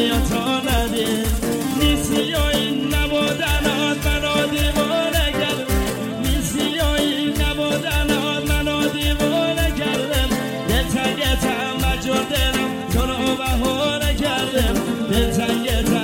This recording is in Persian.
یا تا ندید نیستی یا این نبودنات منو دیوانه کرد نیستی یا این نبودنات منو دیوانه کردم دلتنگتم مجور دلم تو رو بهانه کردم دلتنگتم